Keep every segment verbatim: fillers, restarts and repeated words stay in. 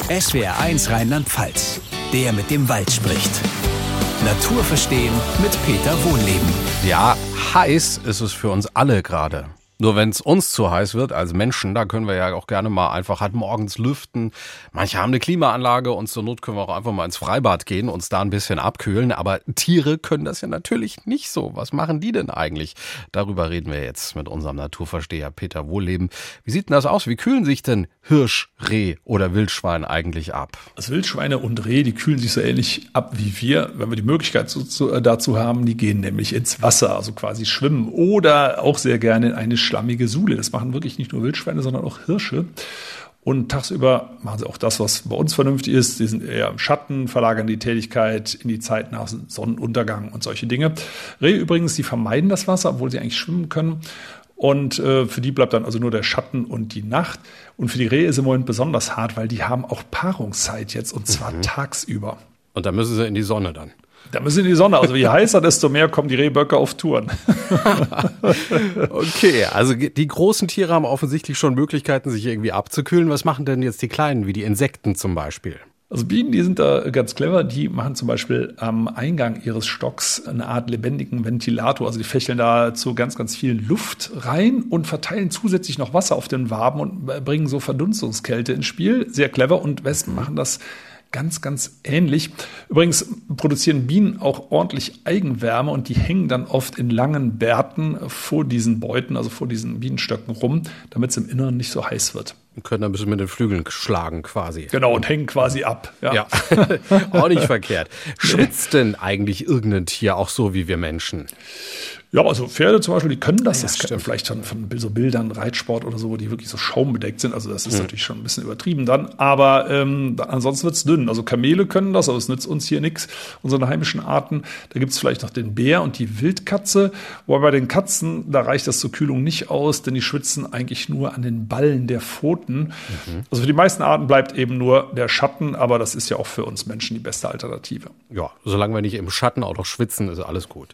S W R eins Rheinland-Pfalz, der mit dem Wald spricht. Natur verstehen mit Peter Wohlleben. Ja, heiß ist es für uns alle gerade. Nur wenn es uns zu heiß wird als Menschen, da können wir ja auch gerne mal einfach halt morgens lüften. Manche haben eine Klimaanlage und zur Not können wir auch einfach mal ins Freibad gehen, uns da ein bisschen abkühlen. Aber Tiere können das ja natürlich nicht so. Was machen die denn eigentlich? Darüber reden wir jetzt mit unserem Naturversteher Peter Wohlleben. Wie sieht denn das aus? Wie kühlen sich denn Hirsch, Reh oder Wildschwein eigentlich ab? Also Wildschweine und Reh, die kühlen sich so ähnlich ab wie wir, wenn wir die Möglichkeit zu, zu, äh, dazu haben. Die gehen nämlich ins Wasser, also quasi schwimmen oder auch sehr gerne in eine schlammige Suhle. Das machen wirklich nicht nur Wildschweine, sondern auch Hirsche. Und tagsüber machen sie auch das, was bei uns vernünftig ist. Sie sind eher im Schatten, verlagern die Tätigkeit in die Zeit nach Sonnenuntergang und solche Dinge. Rehe übrigens, die vermeiden das Wasser, obwohl sie eigentlich schwimmen können. Und äh, für die bleibt dann also nur der Schatten und die Nacht. Und für die Rehe ist im Moment besonders hart, weil die haben auch Paarungszeit jetzt, und zwar mhm. tagsüber. Und da müssen sie in die Sonne dann. Da müssen sie in die Sonne. Also je heißer, desto mehr kommen die Rehböcke auf Touren. Okay, also die großen Tiere haben offensichtlich schon Möglichkeiten, sich irgendwie abzukühlen. Was machen denn jetzt die kleinen, wie die Insekten zum Beispiel? Also Bienen, die sind da ganz clever. Die machen zum Beispiel am Eingang ihres Stocks eine Art lebendigen Ventilator. Also die fächeln da zu ganz, ganz viel Luft rein und verteilen zusätzlich noch Wasser auf den Waben und bringen so Verdunstungskälte ins Spiel. Sehr clever. Und Wespen machen das ganz, ganz ähnlich. Übrigens produzieren Bienen auch ordentlich Eigenwärme und die hängen dann oft in langen Bärten vor diesen Beuten, also vor diesen Bienenstöcken rum, damit es im Inneren nicht so heiß wird. Und können dann ein bisschen mit den Flügeln schlagen quasi. Genau, und hängen quasi ab. Ja, ja. Auch nicht verkehrt. Schwitzt denn eigentlich irgendein Tier auch so wie wir Menschen? Ja, also Pferde zum Beispiel, die können das. Ja, das kennt man vielleicht schon von so Bildern, Reitsport oder so, die wirklich so schaumbedeckt sind. Also das ist mhm. natürlich schon ein bisschen übertrieben dann. Aber ähm, ansonsten wird's dünn. Also Kamele können das, aber es nützt uns hier nichts. Unsere heimischen Arten, da gibt's vielleicht noch den Bär und die Wildkatze. Wobei bei den Katzen, da reicht das zur Kühlung nicht aus, denn die schwitzen eigentlich nur an den Ballen der Pfoten. Mhm. Also für die meisten Arten bleibt eben nur der Schatten, aber das ist ja auch für uns Menschen die beste Alternative. Ja, solange wir nicht im Schatten auch noch schwitzen, ist alles gut.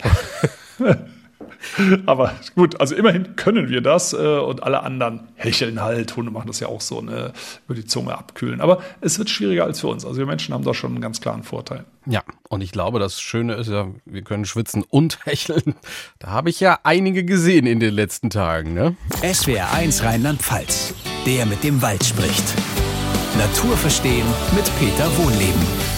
Aber gut, also immerhin können wir das äh, und alle anderen hecheln halt. Hunde machen das ja auch so, ne, über die Zunge abkühlen. Aber es wird schwieriger als für uns. Also wir Menschen haben da schon einen ganz klaren Vorteil. Ja, und ich glaube, das Schöne ist ja, wir können schwitzen und hecheln. Da habe ich ja einige gesehen in den letzten Tagen, ne? S W R eins Rheinland-Pfalz, der mit dem Wald spricht. Natur verstehen mit Peter Wohlleben.